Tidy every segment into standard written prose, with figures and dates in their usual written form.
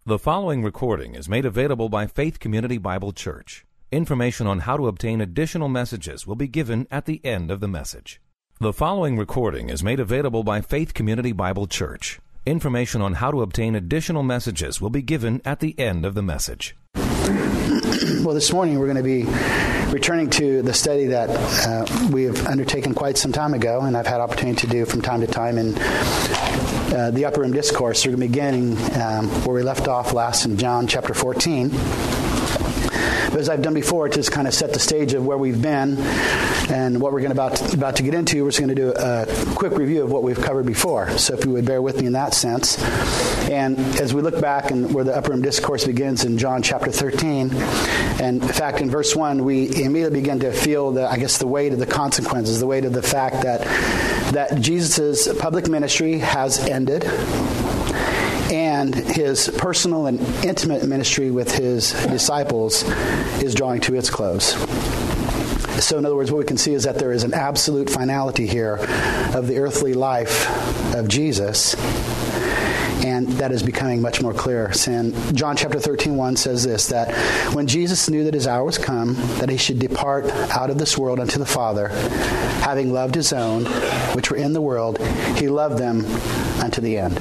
The following recording is made available by Faith Community Bible Church. Information on how to obtain additional messages will be given at the end of the message. The following recording is made available by Faith Community Bible Church. Information on how to obtain additional messages will be given at the end of the message. Well, this morning we're going to be returning to the study that we have undertaken quite some time ago, and I've had opportunity to do from time to time in the Upper Room Discourse. We're going to be beginning where we left off last in John chapter 14. But as I've done before, to just kind of set the stage of where we've been and what we're about to get into, we're just going to do a quick review of what we've covered before. So if you would bear with me in that sense. And as we look back and where the Upper Room Discourse begins in John chapter 13, and in fact in verse 1, we immediately begin to feel the weight of the consequences, the weight of the fact that Jesus' public ministry has ended, and his personal and intimate ministry with his disciples is drawing to its close. So in other words, what we can see is that there is an absolute finality here of the earthly life of Jesus, and that is becoming much more clear. And John chapter 13:1 says this, that when Jesus knew that his hour was come, that he should depart out of this world unto the Father, having loved his own, which were in the world, he loved them unto the end.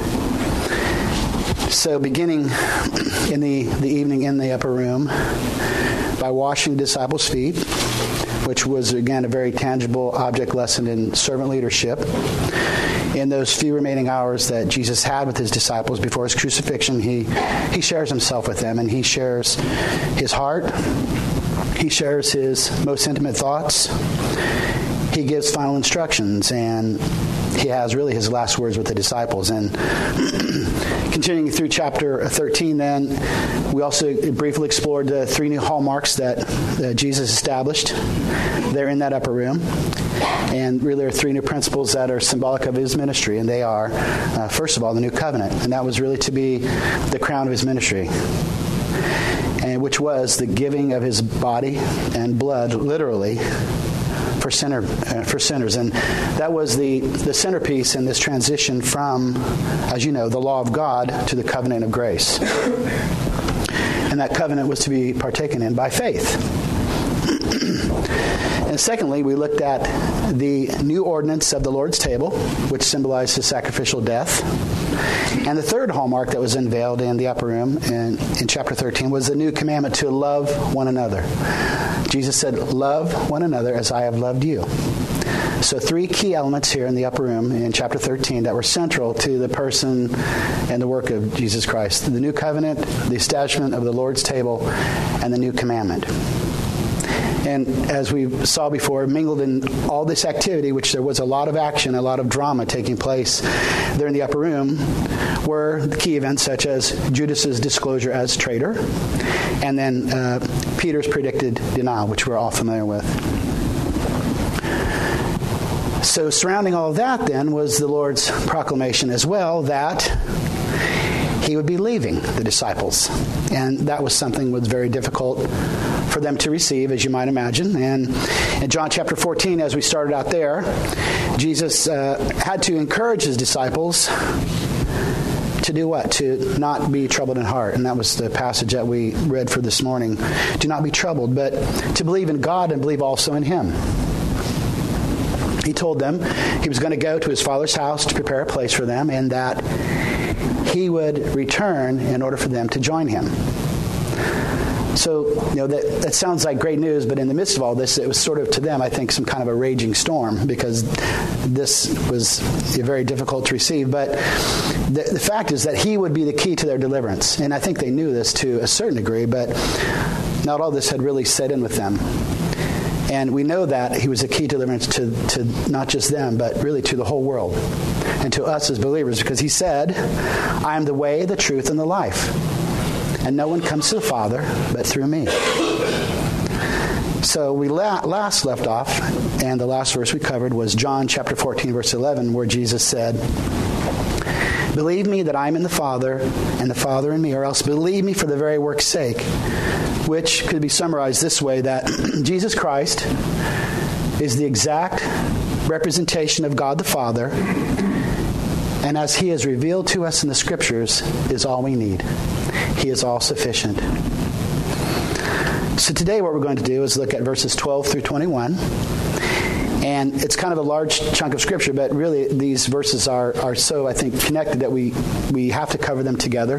So beginning in the evening in the upper room, by washing the disciples' feet, which was, again, a very tangible object lesson in servant leadership, in those few remaining hours that Jesus had with his disciples before his crucifixion, he shares himself with them, and he shares his heart. He shares his most intimate thoughts. He gives final instructions, and he has really his last words with the disciples. And continuing through chapter 13 then, we also briefly explored the three new hallmarks that Jesus established there in that upper room. And really there are three new principles that are symbolic of his ministry. And they are, first of all, the new covenant. And that was really to be the crown of his ministry, and which was the giving of his body and blood, literally, for sinners. And that was the centerpiece in this transition from, as you know, the law of God to the covenant of grace. And that covenant was to be partaken in by faith. And secondly, we looked at the new ordinance of the Lord's table, which symbolized his sacrificial death. And the third hallmark that was unveiled in the upper room in chapter 13 was the new commandment to love one another. Jesus said, "Love one another as I have loved you." So three key elements here in the upper room in chapter 13 that were central to the person and the work of Jesus Christ. The new covenant, the establishment of the Lord's table, and the new commandment. And as we saw before, mingled in all this activity, which there was a lot of action, a lot of drama taking place there in the upper room, were the key events such as Judas's disclosure as traitor, and then Peter's predicted denial, which we're all familiar with. So surrounding all of that then was the Lord's proclamation as well that he would be leaving the disciples. And that was something that was very difficult for them to receive, as you might imagine. And in John chapter 14, as we started out there, Jesus had to encourage his disciples to do what? To not be troubled in heart. And that was the passage that we read for this morning. Do not be troubled, but to believe in God and believe also in him. He told them he was going to go to his Father's house to prepare a place for them, and that he would return in order for them to join him. So, that sounds like great news, but in the midst of all this, it was sort of to them, I think, some kind of a raging storm, because this was very difficult to receive. But the fact is that he would be the key to their deliverance. And I think they knew this to a certain degree, but not all this had really set in with them. And we know that he was a key to deliverance to not just them, but really to the whole world and to us as believers, because he said, "I am the way, the truth, and the life. And no one comes to the Father but through me." So we last left off, and the last verse we covered was John chapter 14, verse 11, where Jesus said, "Believe me that I am in the Father, and the Father in me, or else believe me for the very work's sake," which could be summarized this way, that Jesus Christ is the exact representation of God the Father, and as he is revealed to us in the Scriptures, is all we need. He is all sufficient. So today what we're going to do is look at verses 12 through 21. And it's kind of a large chunk of Scripture, but really these verses are so, I think, connected that we have to cover them together.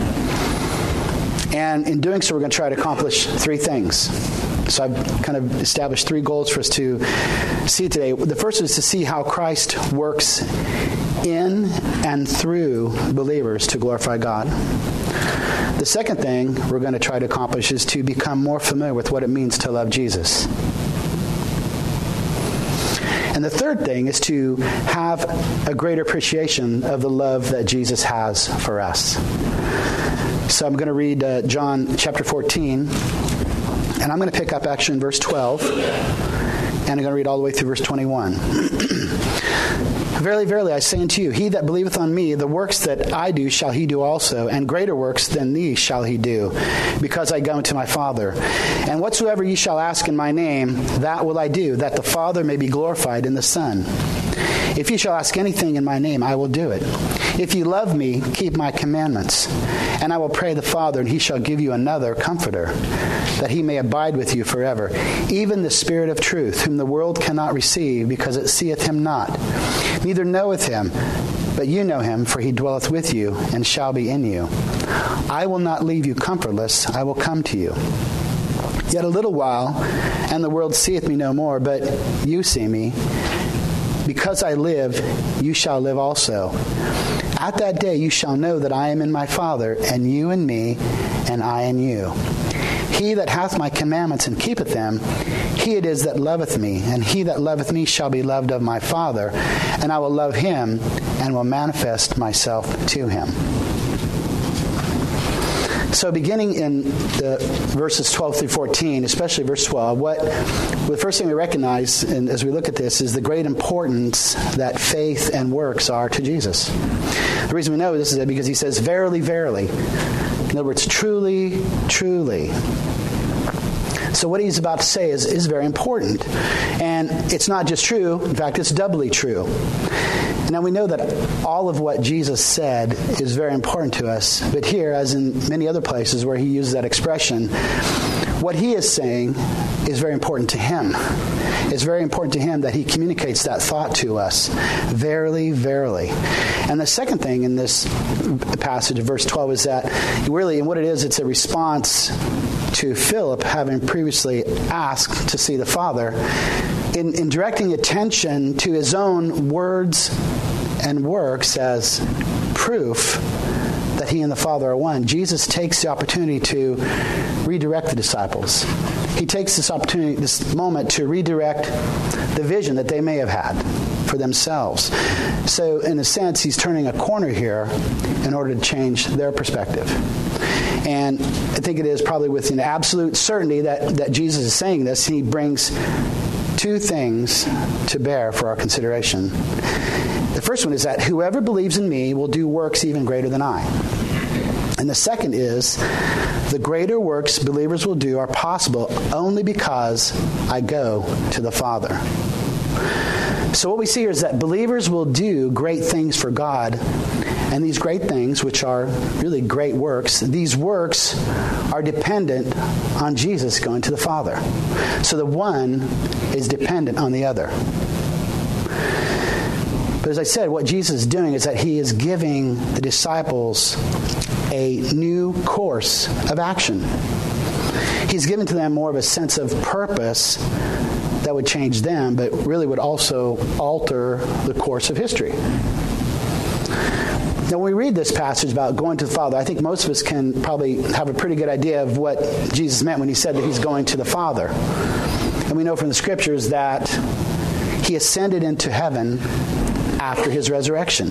And in doing so, we're going to try to accomplish three things. So I've kind of established three goals for us to see today. The first is to see how Christ works in and through believers to glorify God. The second thing we're going to try to accomplish is to become more familiar with what it means to love Jesus. And the third thing is to have a greater appreciation of the love that Jesus has for us. So I'm going to read John chapter 14, and I'm going to pick up actually in verse 12, and I'm going to read all the way through verse 21. Verily, verily, I say unto you, he that believeth on me, the works that I do shall he do also, and greater works than these shall he do, because I go unto my Father. And whatsoever ye shall ask in my name, that will I do, that the Father may be glorified in the Son. If ye shall ask anything in my name, I will do it. If ye love me, keep my commandments. And I will pray the Father, and he shall give you another Comforter, that he may abide with you forever, even the Spirit of truth, whom the world cannot receive, because it seeth him not, neither knoweth him, but you know him, for he dwelleth with you, and shall be in you. I will not leave you comfortless, I will come to you. Yet a little while, and the world seeth me no more, but you see me. Because I live, you shall live also. At that day you shall know that I am in my Father, and you in me, and I in you. He that hath my commandments and keepeth them, he it is that loveth me, and he that loveth me shall be loved of my Father, and I will love him, and will manifest myself to him. So beginning in the verses 12 through 14, especially verse 12, the first thing we recognize as we look at this is the great importance that faith and works are to Jesus. The reason we know this is because he says, verily, verily. In other words, truly, truly. So what he's about to say is very important. And it's not just true. In fact, it's doubly true. Now, we know that all of what Jesus said is very important to us. But here, as in many other places where he uses that expression, what he is saying is very important to him. It's very important to him that he communicates that thought to us. Verily, verily. And the second thing in this passage of verse 12 is that really, and what it is, it's a response to Philip having previously asked to see the Father, in directing attention to his own words and works as proof that he and the Father are one. Jesus takes the opportunity to redirect the disciples. He takes this opportunity, this moment, to redirect the vision that they may have had for themselves. So in a sense, he's turning a corner here in order to change their perspective. And I think it is probably with an absolute certainty that Jesus is saying this. He brings two things to bear for our consideration. The first one is that whoever believes in me will do works even greater than I. And the second is the greater works believers will do are possible only because I go to the Father. So what we see here is that believers will do great things for God. And these great things, which are really great works, these works are dependent on Jesus going to the Father. So the one is dependent on the other. But as I said, what Jesus is doing is that he is giving the disciples a new course of action. He's given to them more of a sense of purpose that would change them, but really would also alter the course of history. Now, when we read this passage about going to the Father, I think most of us can probably have a pretty good idea of what Jesus meant when he said that he's going to the Father. And we know from the Scriptures that he ascended into heaven after his resurrection.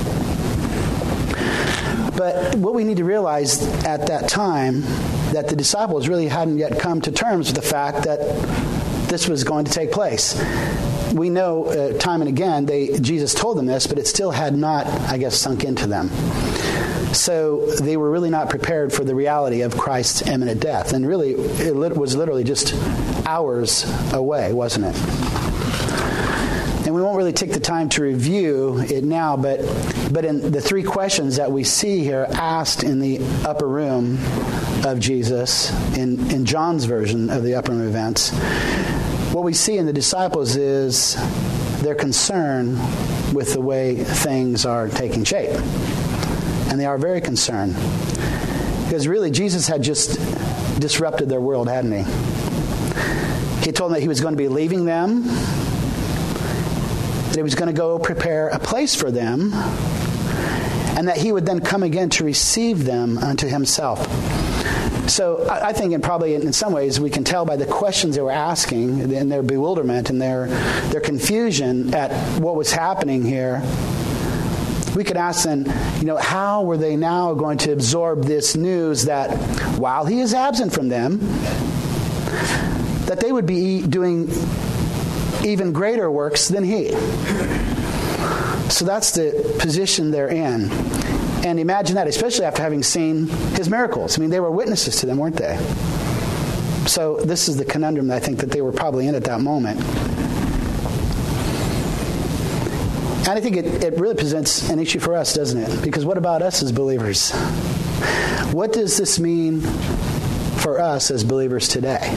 But what we need to realize at that time, that the disciples really hadn't yet come to terms with the fact that this was going to take place. We know time and again, Jesus told them this, but it still had not, I guess, sunk into them. So they were really not prepared for the reality of Christ's imminent death. And really, it was literally just hours away, wasn't it? And we won't really take the time to review it now, but But in the three questions that we see here asked in the upper room of Jesus, in John's version of the upper room events, what we see in the disciples is their concern with the way things are taking shape. And they are very concerned. Because really, Jesus had just disrupted their world, hadn't he? He told them that he was going to be leaving them, that he was going to go prepare a place for them, and that he would then come again to receive them unto himself. So I think, and probably in some ways, we can tell by the questions they were asking and their bewilderment and their confusion at what was happening here. We could ask them, how were they now going to absorb this news that while he is absent from them, that they would be doing even greater works than he. So that's the position they're in. And imagine that, especially after having seen his miracles. I mean, they were witnesses to them, weren't they? So this is the conundrum that I think that they were probably in at that moment. And I think it really presents an issue for us, doesn't it? Because what about us as believers? What does this mean for us as believers today?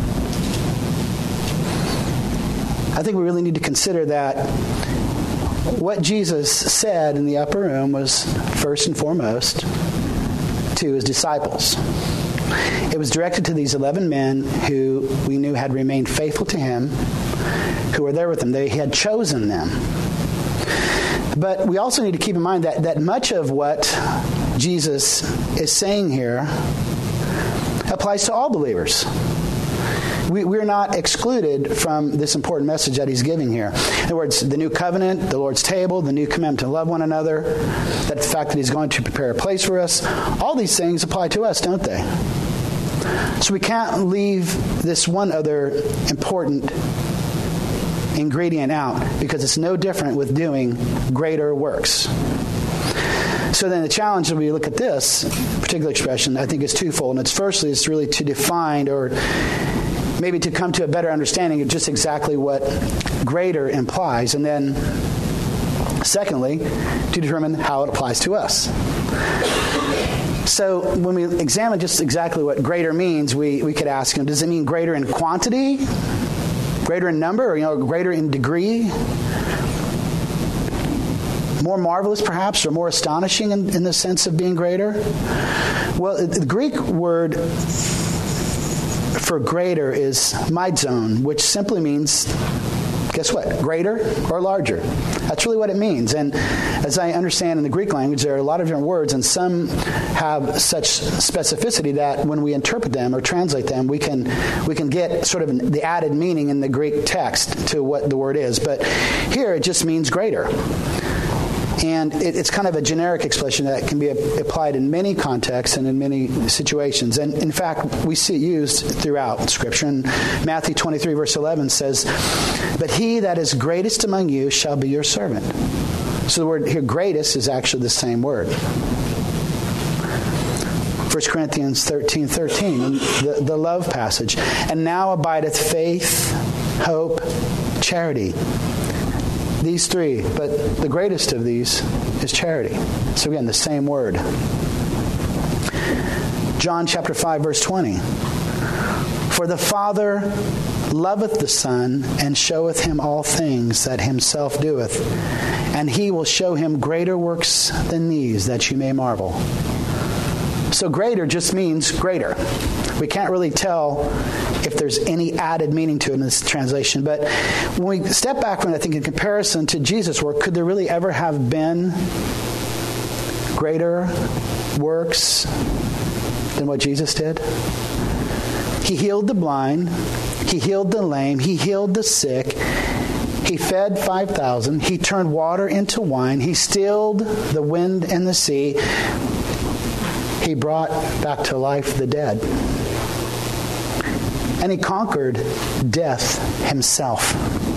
I think we really need to consider that what Jesus said in the upper room was first and foremost to his disciples. It was directed to these 11 men who we knew had remained faithful to him, who were there with him. He had chosen them. But we also need to keep in mind that much of what Jesus is saying here applies to all believers. We're not excluded from this important message that he's giving here. In other words, the new covenant, the Lord's table, the new commandment to love one another, that the fact that he's going to prepare a place for us, all these things apply to us, don't they? So we can't leave this one other important ingredient out, because it's no different with doing greater works. So then the challenge when we look at this particular expression, I think, is twofold. And firstly, it's really to define, or maybe to come to a better understanding of just exactly what greater implies. And then secondly, to determine how it applies to us. So when we examine just exactly what greater means, we could ask, does it mean greater in quantity? Greater in number, or greater in degree? More marvelous, perhaps, or more astonishing in the sense of being greater? Well, the Greek word for greater is maidzon, which simply means, guess what? Greater or larger. That's really what it means. And as I understand in the Greek language, there are a lot of different words, and some have such specificity that when we interpret them or translate them, we can get sort of the added meaning in the Greek text to what the word is. But here it just means greater. And it's kind of a generic expression that can be applied in many contexts and in many situations. And in fact, we see it used throughout Scripture. And Matthew 23, verse 11 says, "But he that is greatest among you shall be your servant." So the word here, greatest, is actually the same word. 1 Corinthians 13:13, the love passage. "And now abideth faith, hope, charity." These three, but the greatest of these is charity. So again, the same word. John chapter 5, verse 20. "For the Father loveth the Son, and showeth him all things that himself doeth. And he will show him greater works than these, that you may marvel." So greater just means greater. We can't really tell if there's any added meaning to it in this translation. But when we step back from it, I think in comparison to Jesus' work, could there really ever have been greater works than what Jesus did? He healed the blind. He healed the lame. He healed the sick. He fed 5,000. He turned water into wine. He stilled the wind and the sea. He brought back to life the dead. And he conquered death himself.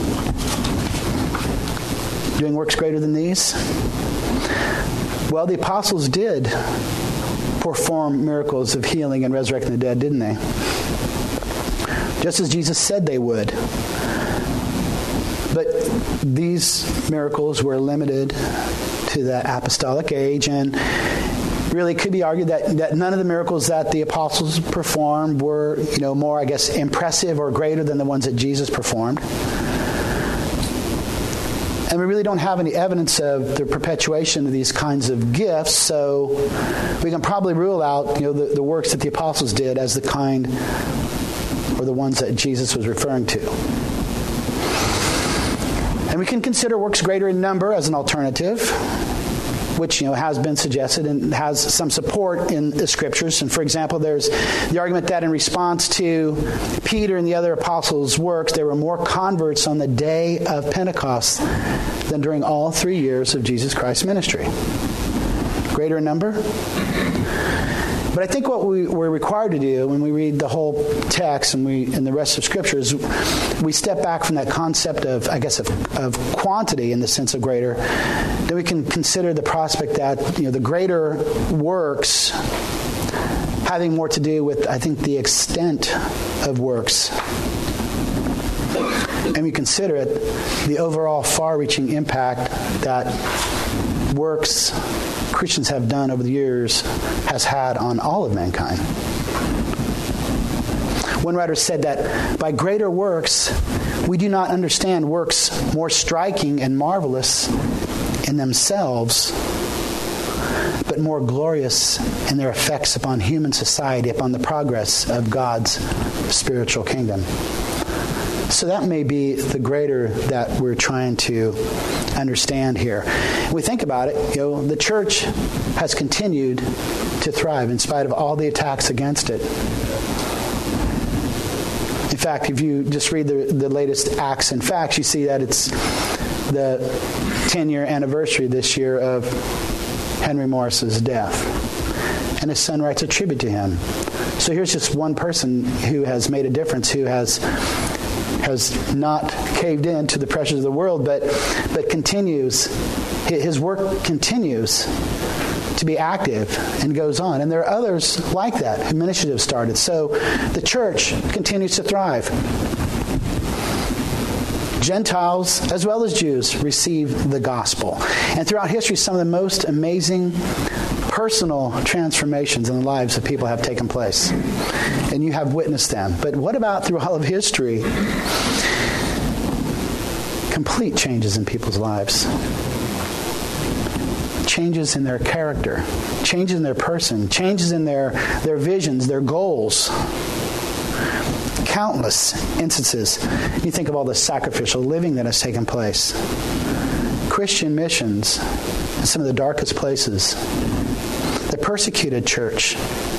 Doing works greater than these? Well, the apostles did perform miracles of healing and resurrecting the dead, didn't they? Just as Jesus said they would. But these miracles were limited to the apostolic age, and really it could be argued that none of the miracles that the apostles performed were, more, I guess, impressive or greater than the ones that Jesus performed. And we really don't have any evidence of the perpetuation of these kinds of gifts, so we can probably rule out, the works that the apostles did as the kind or the ones that Jesus was referring to. And we can consider works greater in number as an alternative, which has been suggested and has some support in the Scriptures. And for example, there's the argument that in response to Peter and the other apostles' works, there were more converts on the day of Pentecost than during all 3 years of Jesus Christ's ministry. Greater in number? But I think what we're required to do when we read the whole text and the rest of Scripture is we step back from that concept of, I guess, of quantity in the sense of greater. Then we can consider the prospect that, the greater works having more to do with, I think, the extent of works. And we consider it the overall far-reaching impact that works Christians have done over the years has had on all of mankind. One writer said that by greater works, we do not understand works more striking and marvelous in themselves, but more glorious in their effects upon human society, upon the progress of God's spiritual kingdom. So that may be the greater that we're trying to understand here. When we think about it, the church has continued to thrive in spite of all the attacks against it. In fact, if you just read the latest Acts and Facts, you see that it's the 10-year anniversary this year of Henry Morris's death. And his son writes a tribute to him. So here's just one person who has made a difference, who has not caved in to the pressures of the world, but continues. His work continues to be active and goes on. And there are others like that whose ministries have started. So the church continues to thrive. Gentiles, as well as Jews, receive the gospel. And throughout history, some of the most amazing personal transformations in the lives of people have taken place. And you have witnessed them. But what about through all of history? Complete changes in people's lives. Changes in their character. Changes in their person. Changes in their visions, their goals. Countless instances. You think of all the sacrificial living that has taken place. Christian missions in some of the darkest places. The persecuted church.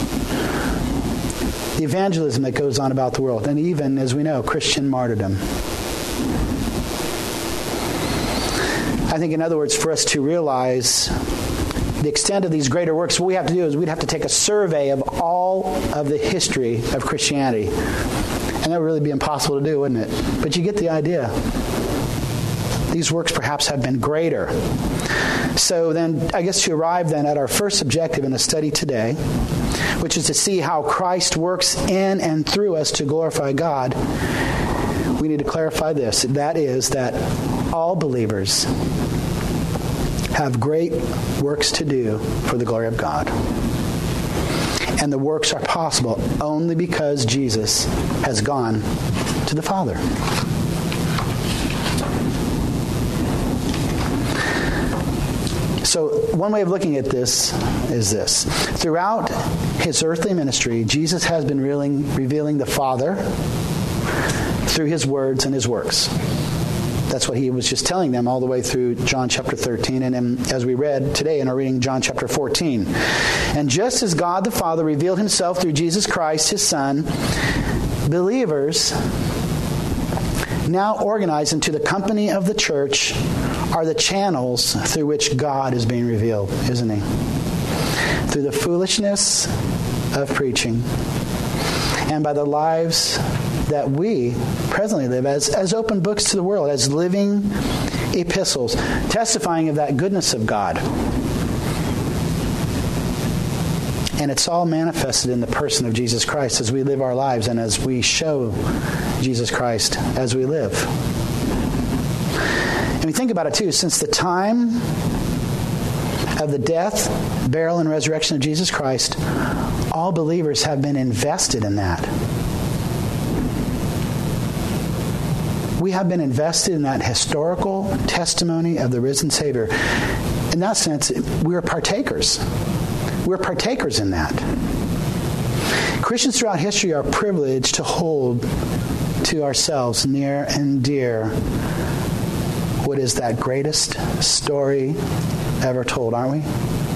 The evangelism that goes on about the world. And even, as we know, Christian martyrdom. I think, in other words, for us to realize the extent of these greater works, what we have to do is we'd have to take a survey of all of the history of Christianity. And that would really be impossible to do, wouldn't it? But you get the idea. These works perhaps have been greater. So then, I guess to arrive then at our first objective in the study today, which is to see how Christ works in and through us to glorify God, we need to clarify this. That is that all believers have great works to do for the glory of God. And the works are possible only because Jesus has gone to the Father. So one way of looking at this is this. Throughout his earthly ministry, Jesus has been revealing the Father through his words and his works. That's what he was just telling them all the way through John chapter 13, and then, as we read today in our reading, John chapter 14. And just as God the Father revealed himself through Jesus Christ, his Son, believers now organized into the company of the church are the channels through which God is being revealed, isn't he? Through the foolishness of preaching and by the lives that we presently live as open books to the world, as living epistles, testifying of that goodness of God. And it's all manifested in the person of Jesus Christ as we live our lives and as we show Jesus Christ as we live. And we think about it too, since the time of the death, burial, and resurrection of Jesus Christ, all believers have been invested in that. We have been invested in that historical testimony of the risen Savior. In that sense, we're partakers. We're partakers in that. Christians throughout history are privileged to hold to ourselves near and dear what is that greatest story ever told, aren't we?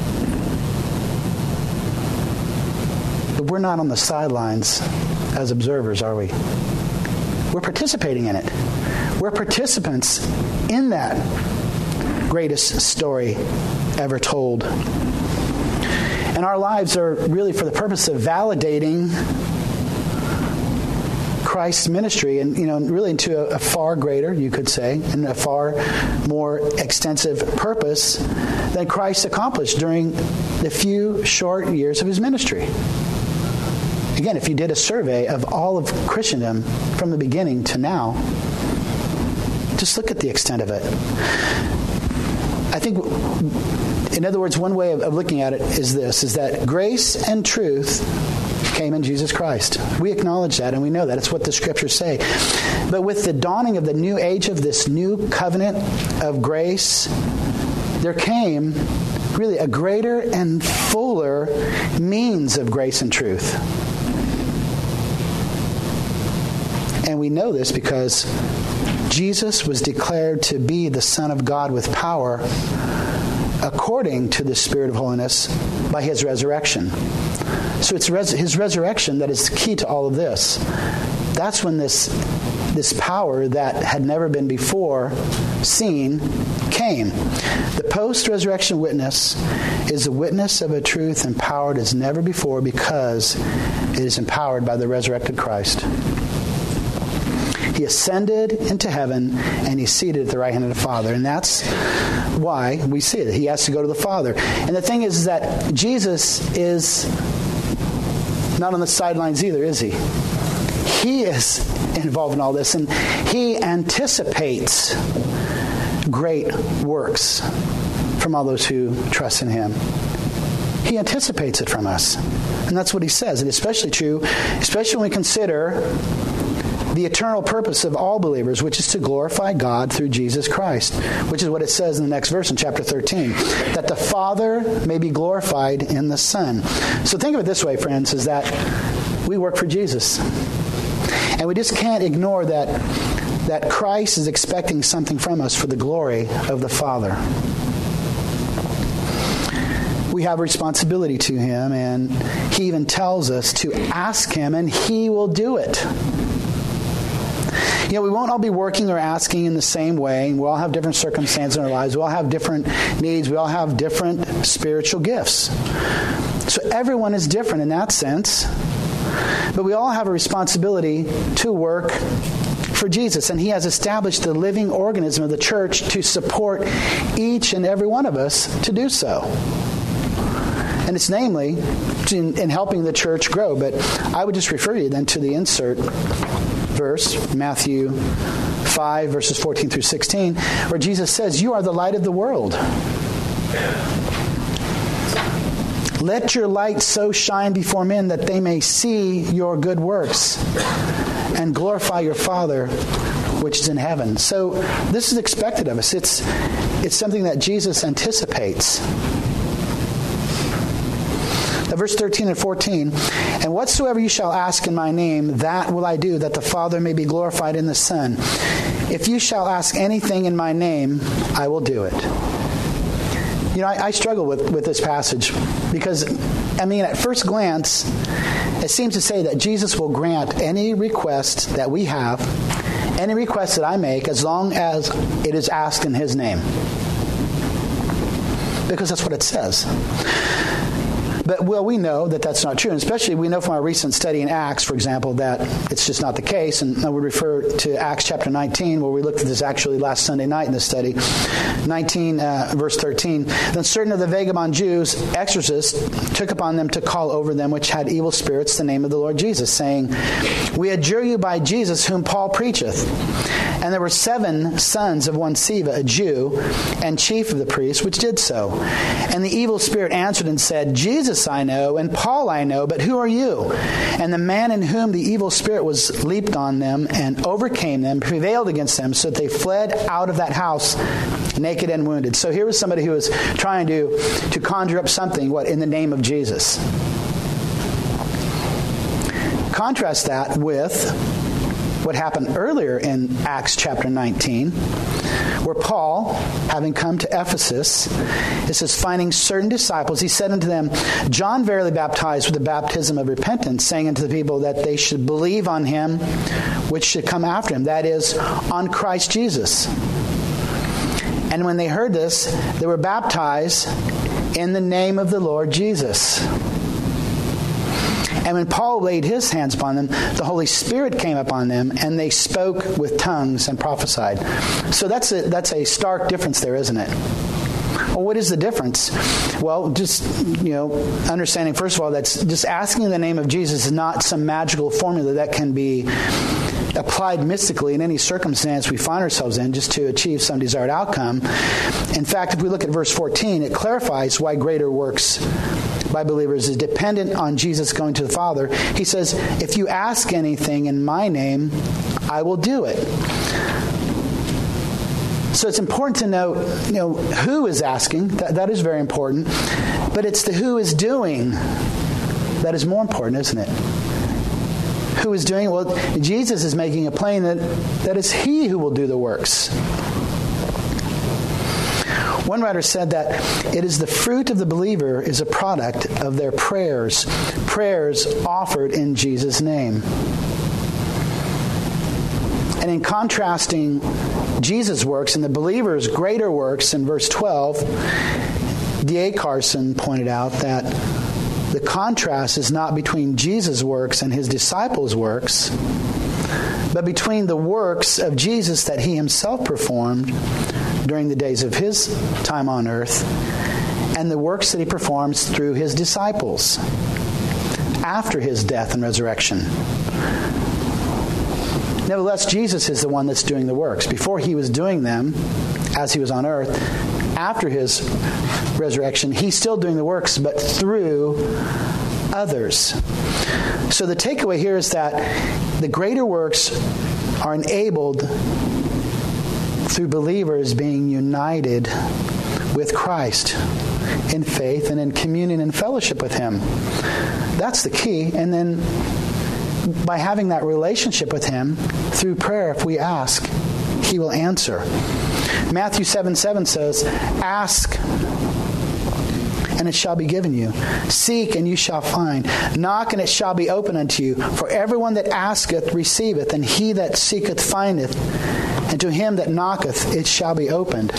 But we're not on the sidelines as observers, are we? We're participating in it. We're participants in that greatest story ever told. And our lives are really for the purpose of validating Christ's ministry and, really into a far greater, you could say, and a far more extensive purpose than Christ accomplished during the few short years of his ministry. Again, if you did a survey of all of Christendom from the beginning to now, just look at the extent of it. I think, in other words, one way of looking at it is this, is that grace and truth came in Jesus Christ. We acknowledge that and we know that. It's what the Scriptures say. But with the dawning of the new age of this new covenant of grace, there came really a greater and fuller means of grace and truth. And we know this because Jesus was declared to be the Son of God with power according to the Spirit of holiness by his resurrection. So it's his resurrection that is the key to all of this. That's when this power that had never been before seen came. The post-resurrection witness is a witness of a truth empowered as never before because it is empowered by the resurrected Christ. He ascended into heaven, and he's seated at the right hand of the Father. And that's why we see it. He has to go to the Father. And the thing is that Jesus is not on the sidelines either, is he? He is involved in all this, and he anticipates great works from all those who trust in him. He anticipates it from us. And that's what he says. And especially true, especially when we consider the eternal purpose of all believers, which is to glorify God through Jesus Christ, which is what it says in the next verse in chapter 13, that the Father may be glorified in the Son. So think of it this way, friends, is that we work for Jesus. And we just can't ignore that Christ is expecting something from us for the glory of the Father. We have a responsibility to him, and he even tells us to ask him, and he will do it. We won't all be working or asking in the same way. We all have different circumstances in our lives. We all have different needs. We all have different spiritual gifts. So everyone is different in that sense. But we all have a responsibility to work for Jesus. And he has established the living organism of the church to support each and every one of us to do so. And it's namely in helping the church grow. But I would just refer you then to the insert verse, Matthew 5, verses 14 through 16, where Jesus says, "You are the light of the world. Let your light so shine before men that they may see your good works and glorify your Father which is in heaven." So this is expected of us. It's something that Jesus anticipates. Verse 13 and 14, "And whatsoever you shall ask in my name, that will I do, that the Father may be glorified in the Son. If you shall ask anything in my name, I will do it." I struggle with this passage because, at first glance, it seems to say that Jesus will grant any request that we have, any request that I make, as long as it is asked in his name. Because that's what it says. But, well, we know that that's not true. And especially we know from our recent study in Acts, for example, that it's just not the case. And I would refer to Acts chapter 19, where we looked at this actually last Sunday night in the study. 19, verse 13. Then certain of the vagabond Jews, exorcists, took upon them to call over them which had evil spirits the name of the Lord Jesus, saying, We adjure you by Jesus whom Paul preacheth. And there were 7 sons of one Sceva, a Jew, and chief of the priests, which did so. And the evil spirit answered and said, Jesus I know, and Paul I know, but who are you? And the man in whom the evil spirit was leaped on them and overcame them, prevailed against them, so that they fled out of that house naked and wounded. So here was somebody who was trying to conjure up something, in the name of Jesus. Contrast that with what happened earlier in Acts chapter 19, where Paul, having come to Ephesus, it says, finding certain disciples, he said unto them, John verily baptized with the baptism of repentance, saying unto the people that they should believe on him which should come after him, that is, on Christ Jesus. And when they heard this, they were baptized in the name of the Lord Jesus. And when Paul laid his hands upon them, the Holy Spirit came upon them, and they spoke with tongues and prophesied. So that's a stark difference there, isn't it? Well, what is the difference? Well, just, understanding, first of all, that's just asking in the name of Jesus is not some magical formula that can be applied mystically in any circumstance we find ourselves in just to achieve some desired outcome. In fact, if we look at verse 14, it clarifies why greater works by believers is dependent on Jesus going to the Father. He says, if you ask anything in my name, I will do it. So it's important to know, who is asking. That is very important. But it's the who is doing that is more important, isn't it? Who is doing it? Well, Jesus is making it plain that it's he who will do the works. One writer said that it is the fruit of the believer is a product of their prayers offered in Jesus' name. And in contrasting Jesus' works and the believer's greater works in verse 12, D.A. Carson pointed out that the contrast is not between Jesus' works and his disciples' works, but between the works of Jesus that he himself performed during the days of his time on earth and the works that he performs through his disciples after his death and resurrection. Nevertheless, Jesus is the one that's doing the works. Before he was doing them as he was on earth, after his resurrection, he's still doing the works, but through others. So the takeaway here is that the greater works are enabled through believers being united with Christ in faith and in communion and fellowship with him. That's the key. And then by having that relationship with him through prayer, if we ask, he will answer. Matthew 7:7 says, ask and it shall be given you. Seek and you shall find. Knock and it shall be opened unto you. For everyone that asketh receiveth, and he that seeketh findeth, and to him that knocketh it shall be opened.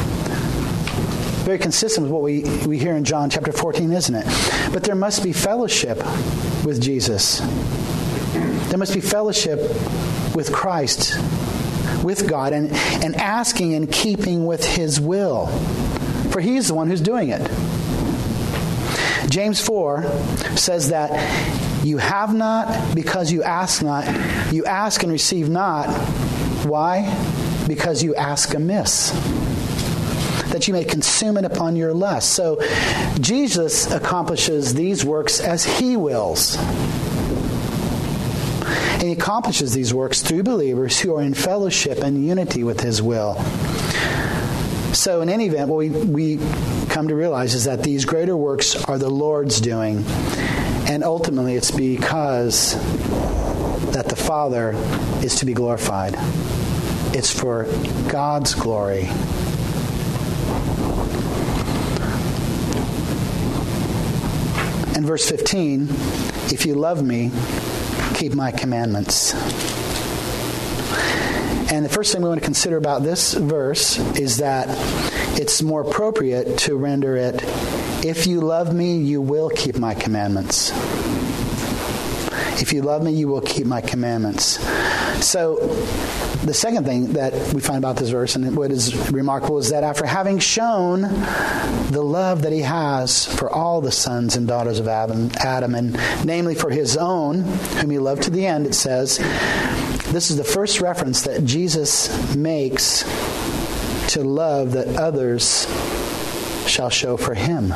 Very consistent with what we hear in John chapter 14, isn't it? But there must be fellowship with Jesus. There must be fellowship with Christ, with God, and asking and keeping with his will. For he's the one who's doing it. James 4 says that you have not because you ask not. You ask and receive not. Why? Because you ask amiss, that you may consume it upon your lust. So Jesus accomplishes these works as he wills. And he accomplishes these works through believers who are in fellowship and unity with his will. So in any event, what we come to realize is that these greater works are the Lord's doing. And ultimately it's because that the Father is to be glorified. It's for God's glory. In verse 15, if you love me, keep my commandments. And the first thing we want to consider about this verse is that it's more appropriate to render it, if you love me, you will keep my commandments. If you love me, you will keep my commandments. So the second thing that we find about this verse, and what is remarkable, is that after having shown the love that he has for all the sons and daughters of Adam, and namely for his own, whom he loved to the end, it says, this is the first reference that Jesus makes to love that others shall show for him.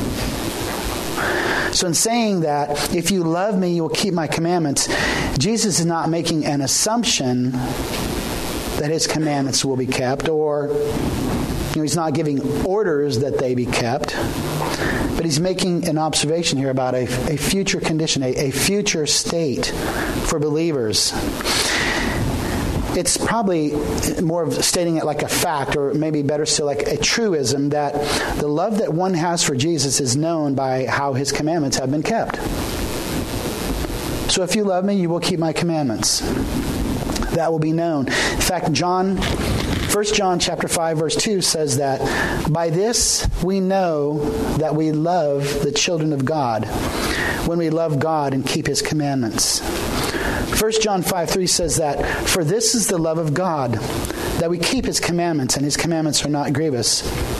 So in saying that, if you love me, you will keep my commandments, Jesus is not making an assumption that his commandments will be kept, or he's not giving orders that they be kept, but he's making an observation here about a future condition, a future state for believers. It's probably more of stating it like a fact, or maybe better still like a truism, that the love that one has for Jesus is known by how his commandments have been kept. So if you love me, you will keep my commandments. That will be known. In fact, 1 John chapter 5, verse 2 says that, by this we know that we love the children of God, when we love God and keep his commandments. 1 John 5:3 says that, for this is the love of God, that we keep his commandments, and his commandments are not grievous.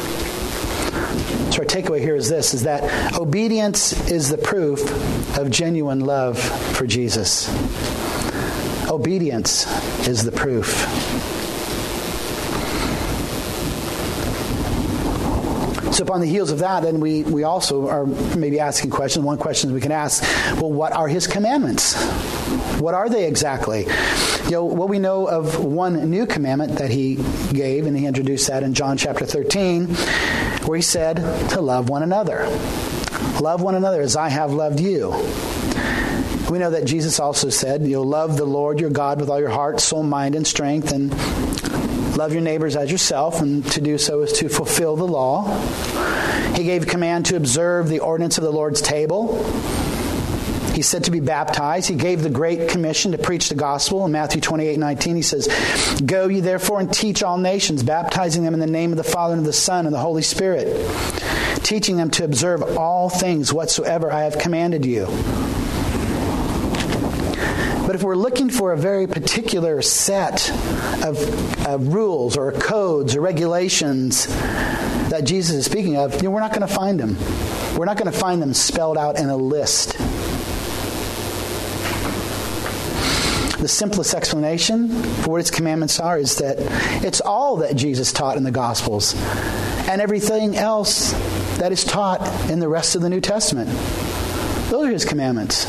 So our takeaway here is this, is that obedience is the proof of genuine love for Jesus. Obedience is the proof. So upon the heels of that, then we also are maybe asking questions. One question we can ask, well, what are his commandments? What are they exactly? What we know of one new commandment that he gave, and he introduced that in John chapter 13, where he said to love one another. Love one another as I have loved you. We know that Jesus also said, you'll love the Lord your God with all your heart, soul, mind, and strength, and love your neighbors as yourself, and to do so is to fulfill the law. He gave command to observe the ordinance of the Lord's table. He said to be baptized. He gave the Great Commission to preach the gospel. In Matthew 28:19, he says, go ye therefore and teach all nations, baptizing them in the name of the Father and of the Son and the Holy Spirit, teaching them to observe all things whatsoever I have commanded you. But if we're looking for a very particular set of rules or codes or regulations that Jesus is speaking of, we're not going to find them. We're not going to find them spelled out in a list. The simplest explanation for what its commandments are is that it's all that Jesus taught in the Gospels and everything else that is taught in the rest of the New Testament. Those are his commandments.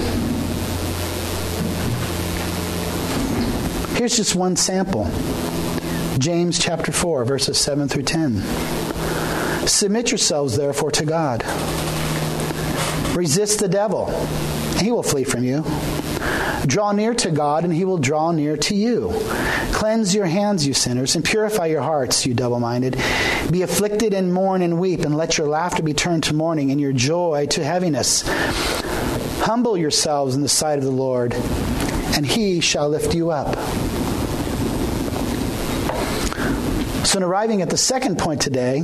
Here's just one sample. James chapter 4, verses 7 through 10. Submit yourselves, therefore, to God. Resist the devil, and he will flee from you. Draw near to God, and he will draw near to you. Cleanse your hands, you sinners, and purify your hearts, you double-minded. Be afflicted and mourn and weep, and let your laughter be turned to mourning and your joy to heaviness. Humble yourselves in the sight of the Lord, and he shall lift you up. So in arriving at the second point today,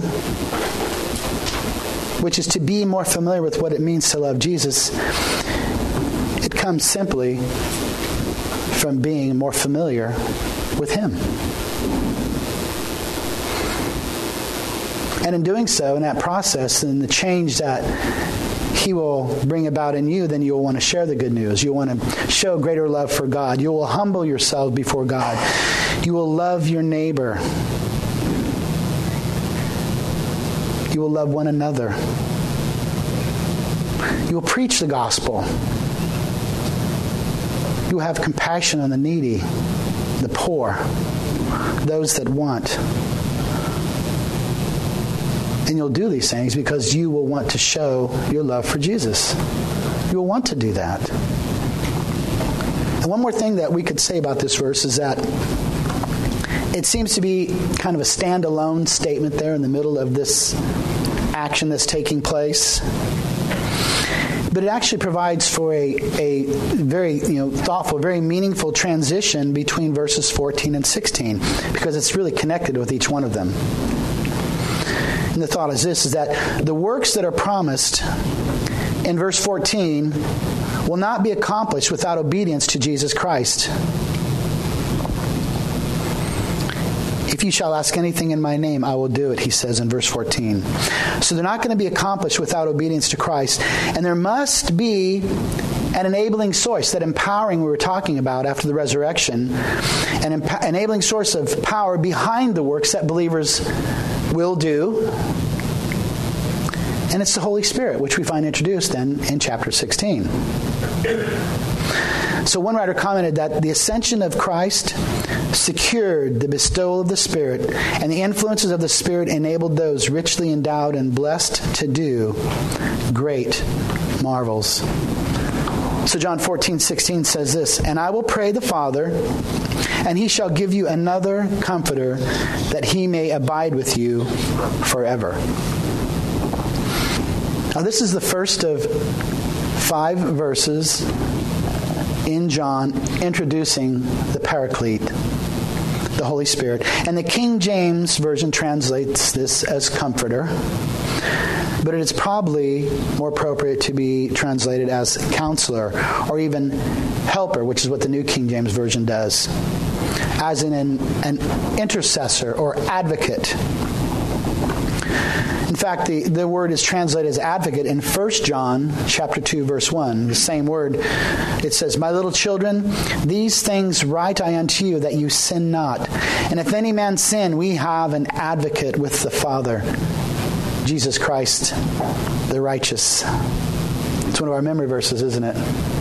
which is to be more familiar with what it means to love Jesus, it comes simply from being more familiar with him. And in doing so, in that process, and the change that he will bring about in you, then you'll want to share the good news. You'll want to show greater love for God. You will humble yourself before God. You will love your neighbor. You will love one another. You will preach the gospel. You will have compassion on the needy, the poor, those that want. And you'll do these things because you will want to show your love for Jesus. You will want to do that. And one more thing that we could say about this verse is that it seems to be kind of a standalone statement there in the middle of this action that's taking place. But it actually provides for a very thoughtful, very meaningful transition between verses 14 and 16, because it's really connected with each one of them. And the thought is this, is that the works that are promised in verse 14 will not be accomplished without obedience to Jesus Christ. If you shall ask anything in my name, I will do it, he says in verse 14. So they're not going to be accomplished without obedience to Christ. And there must be an enabling source, that empowering we were talking about after the resurrection, an enabling source of power behind the works that believers will do. And it's the Holy Spirit, which we find introduced then in chapter 16. So one writer commented that the ascension of Christ secured the bestowal of the Spirit, and the influences of the Spirit enabled those richly endowed and blessed to do great marvels. So John 14:16 says this, "And I will pray the Father, and he shall give you another comforter, that he may abide with you forever." Now this is the first of 5 verses in John introducing the Paraclete, the Holy Spirit. And the King James Version translates this as comforter, but it is probably more appropriate to be translated as counselor or even helper, which is what the New King James Version does, as in an intercessor or advocate. In fact, the word is translated as advocate in 1 John chapter 2, verse 1. The same word. It says, "My little children, these things write I unto you, that you sin not. And if any man sin, we have an advocate with the Father, Jesus Christ, the righteous." It's one of our memory verses, isn't it?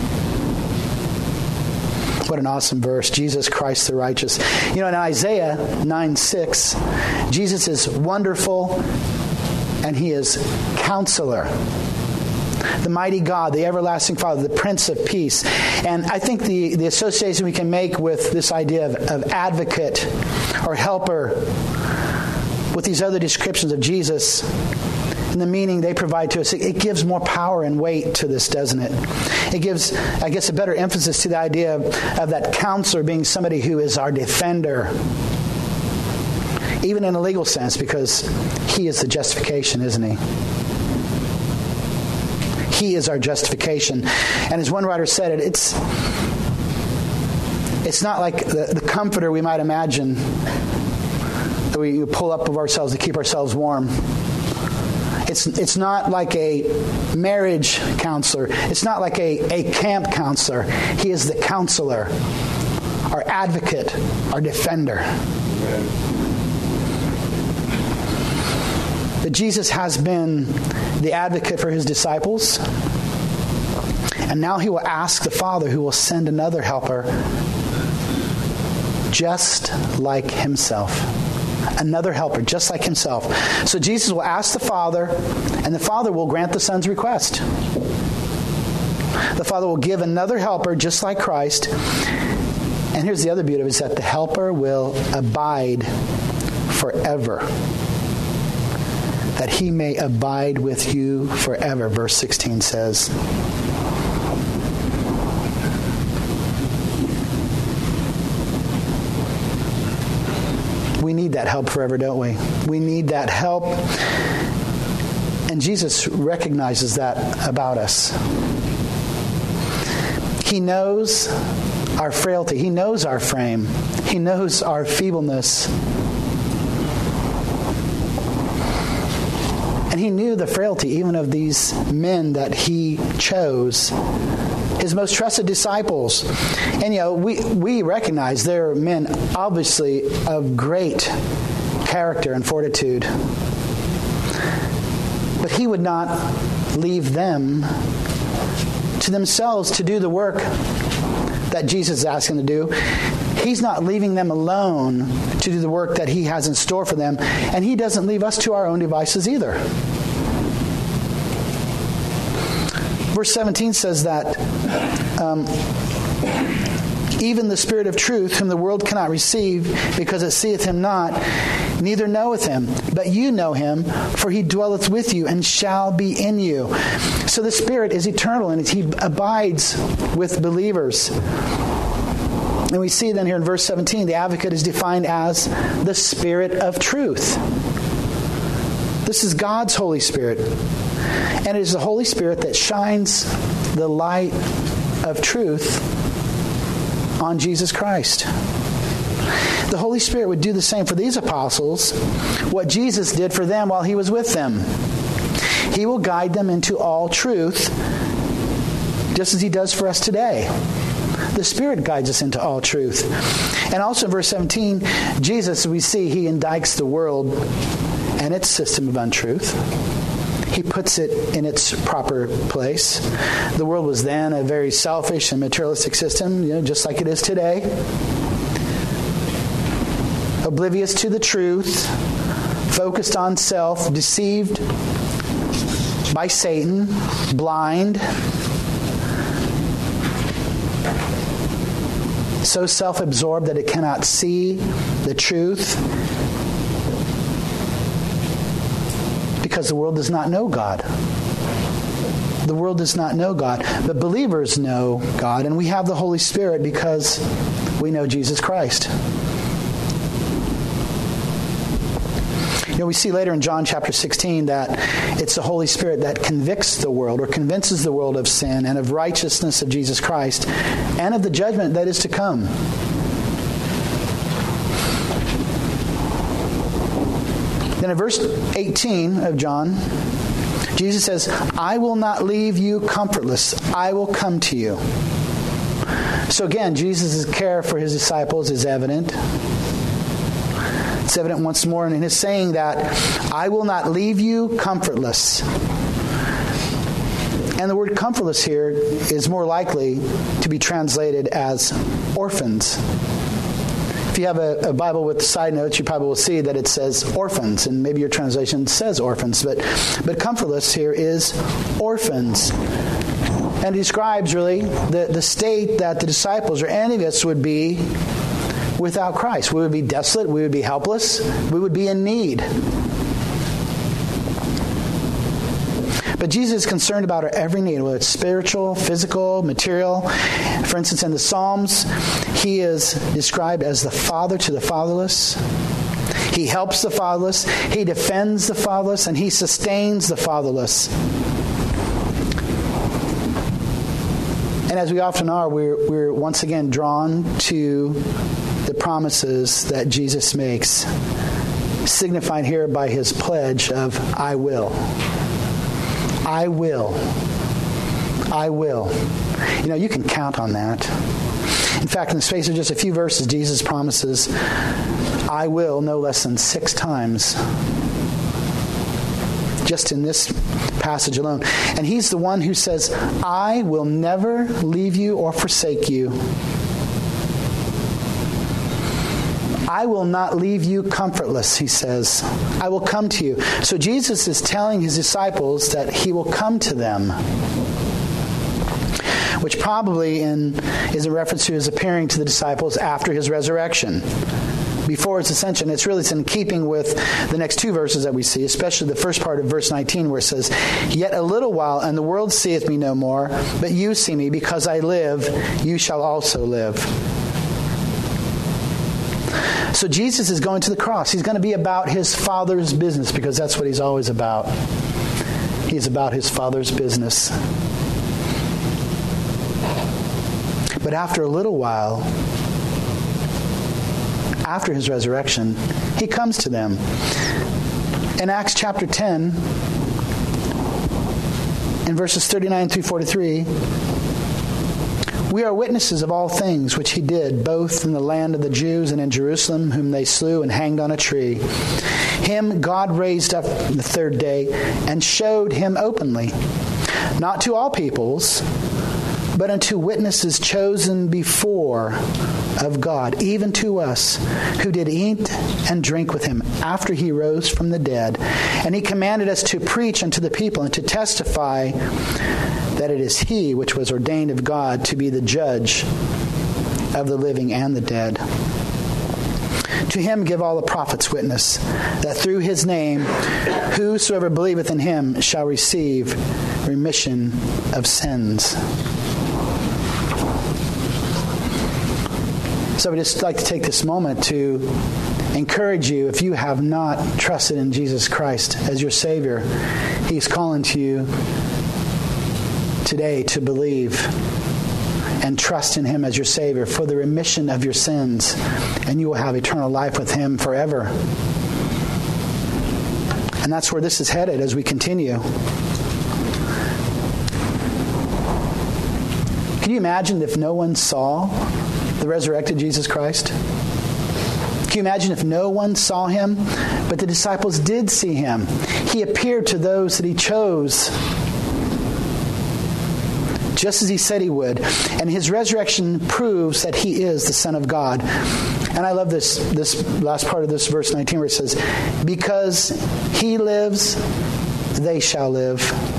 What an awesome verse. Jesus Christ, the righteous. You know, in Isaiah 9:6, Jesus is wonderful, and he is Counselor, the mighty God, the everlasting Father, the Prince of Peace. And I think the association we can make with this idea of advocate or helper with these other descriptions of Jesus and the meaning they provide to us, it gives more power and weight to this, doesn't it? It gives, I guess, a better emphasis to the idea of that counselor being somebody who is our defender, even in a legal sense, because he is the justification, isn't he? He is our justification. And as one writer said it, it's not like the comforter we might imagine that we pull up of ourselves to keep ourselves warm. It's not like a marriage counselor. It's not like a camp counselor. He is the counselor, our advocate, our defender. Amen. That Jesus has been the advocate for his disciples. And now he will ask the Father, who will send another helper just like himself. Another helper just like himself. So Jesus will ask the Father, and the Father will grant the Son's request. The Father will give another helper just like Christ. And here's the other beauty of it, is that the helper will abide forever. That he may abide with you forever, verse 16 says. We need that help forever, don't we? We need that help. And Jesus recognizes that about us. He knows our frailty. He knows our frame. He knows our feebleness. And he knew the frailty even of these men that he chose, his most trusted disciples. And, you know, we recognize they're men, obviously, of great character and fortitude. But he would not leave them to themselves to do the work that Jesus is asking them to do. He's not leaving them alone to do the work that he has in store for them. And he doesn't leave us to our own devices either. Verse 17 says that even the Spirit of truth, whom the world cannot receive, because it seeth him not, neither knoweth him. But you know him, for he dwelleth with you and shall be in you. So the Spirit is eternal, and he abides with believers. And we see then here in verse 17, the advocate is defined as the Spirit of truth. This is God's Holy Spirit. And it is the Holy Spirit that shines the light of truth on Jesus Christ. The Holy Spirit would do the same for these apostles, what Jesus did for them while he was with them. He will guide them into all truth, just as he does for us today. The Spirit guides us into all truth. And also in verse 17, Jesus, we see, he indicts the world and its system of untruth. He puts it in its proper place. The world was then a very selfish and materialistic system, just like it is today. Oblivious to the truth, focused on self, deceived by Satan, blind, so self-absorbed that it cannot see the truth, because the world does not know God. The world does not know God, but believers know God, and we have the Holy Spirit because we know Jesus Christ. We see later in John chapter 16 that it's the Holy Spirit that convicts the world or convinces the world of sin and of righteousness of Jesus Christ and of the judgment that is to come. Then in verse 18 of John, Jesus says, I will not leave you comfortless. I will come to you. So again, Jesus' care for his disciples is evident. It's evident once more in his saying that, I will not leave you comfortless. And the word comfortless here is more likely to be translated as orphans. If you have a Bible with side notes, you probably will see that it says orphans, and maybe your translation says orphans, but comfortless here is orphans. And it describes really the state that the disciples or any of us would be without Christ. We would be desolate, we would be helpless, we would be in need. But Jesus is concerned about our every need, whether it's spiritual, physical, material. For instance, in the Psalms, he is described as the father to the fatherless. He helps the fatherless, he defends the fatherless, and he sustains the fatherless. And as we often are, we're once again drawn to the promises that Jesus makes, signified here by his pledge of, I will. I will. I will. You can count on that. In fact, in the space of just a few verses, Jesus promises, I will, no less than 6 times. Just in this passage alone. And he's the one who says, I will never leave you or forsake you. I will not leave you comfortless, he says. I will come to you. So Jesus is telling his disciples that he will come to them, which probably is a reference to his appearing to the disciples after his resurrection. Before his ascension, it's in keeping with the next 2 verses that we see, especially the first part of verse 19 where it says, Yet a little while, and the world seeth me no more, but you see me, because I live, you shall also live. So Jesus is going to the cross. He's going to be about his Father's business, because that's what he's always about. He's about his Father's business. But after a little while, after his resurrection, he comes to them. In Acts chapter 10, in verses 39 through 43, we are witnesses of all things which he did, both in the land of the Jews and in Jerusalem, whom they slew and hanged on a tree. Him God raised up the 3rd day and showed him openly, not to all peoples, but unto witnesses chosen before of God, even to us, who did eat and drink with him after he rose from the dead. And he commanded us to preach unto the people and to testify that it is he which was ordained of God to be the judge of the living and the dead. To him give all the prophets witness, that through his name whosoever believeth in him shall receive remission of sins. So I would just like to take this moment to encourage you, if you have not trusted in Jesus Christ as your Savior, He's calling to you today to believe and trust in Him as your Savior for the remission of your sins, and you will have eternal life with Him forever. And that's where this is headed as we continue. Can you imagine if no one saw the resurrected Jesus Christ? Can you imagine if no one saw Him, but the disciples did see Him? He appeared to those that He chose, just as He said He would. And His resurrection proves that He is the Son of God. And I love this last part of this verse 19 where it says, because He lives, they shall live.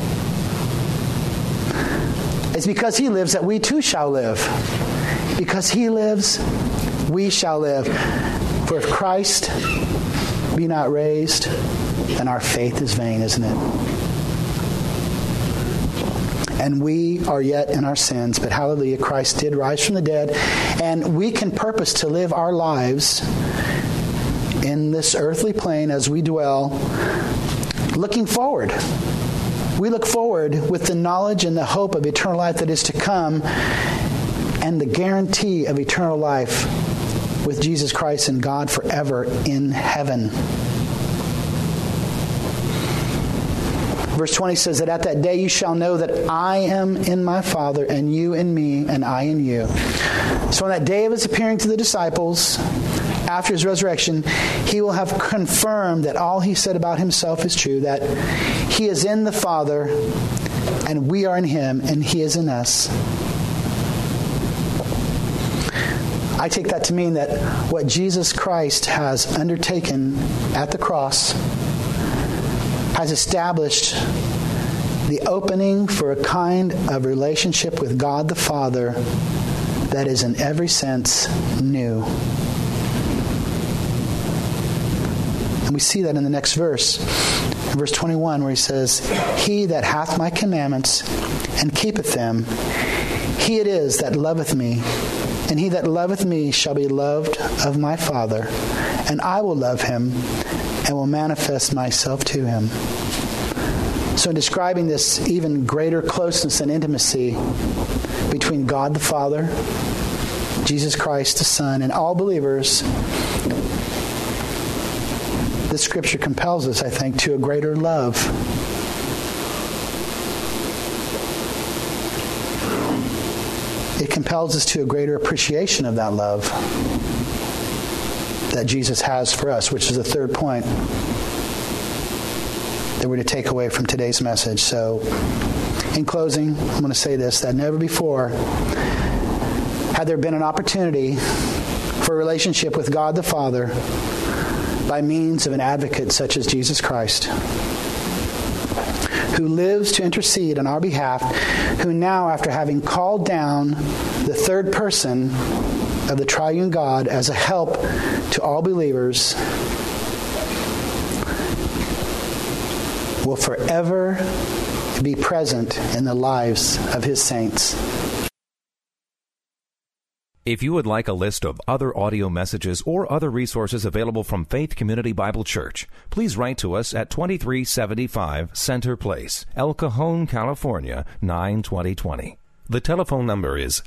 It's because He lives that we too shall live. Because He lives, we shall live. For if Christ be not raised, then our faith is vain, isn't it? And we are yet in our sins, but hallelujah, Christ did rise from the dead, and we can purpose to live our lives in this earthly plane as we dwell, looking forward. We look forward with the knowledge and the hope of eternal life that is to come, and the guarantee of eternal life with Jesus Christ and God forever in heaven. Verse 20 says that at that day you shall know that I am in my Father, and you in me, and I in you. So on that day of His appearing to the disciples, after His resurrection, He will have confirmed that all He said about Himself is true, that He is in the Father, and we are in Him, and He is in us. I take that to mean that what Jesus Christ has undertaken at the cross has established the opening for a kind of relationship with God the Father that is in every sense new. And we see that in the next verse, in verse 21, where He says, He that hath my commandments and keepeth them, he it is that loveth me, and he that loveth me shall be loved of my Father, and I will love him and will manifest myself to him. So in describing this even greater closeness and intimacy between God the Father, Jesus Christ the Son, and all believers, this scripture compels us, I think, to a greater love. It compels us to a greater appreciation of that love that Jesus has for us, which is the third point that we're to take away from today's message. So, in closing, I'm going to say this, that never before had there been an opportunity for a relationship with God the Father by means of an advocate such as Jesus Christ, who lives to intercede on our behalf, who now, after having called down the third person of the triune God as a help to all believers, will forever be present in the lives of His saints. If you would like a list of other audio messages or other resources available from Faith Community Bible Church, please write to us at 2375 Center Place, El Cajon, California, 92020. The telephone number is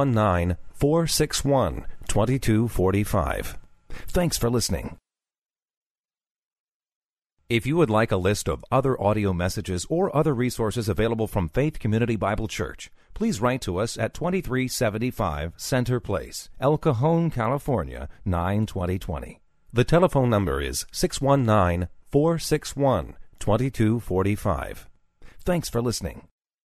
619-461-2245. Thanks for listening. If you would like a list of other audio messages or other resources available from Faith Community Bible Church, please write to us at 2375 Center Place, El Cajon, California, 92020. The telephone number is 619-461-2245. Thanks for listening.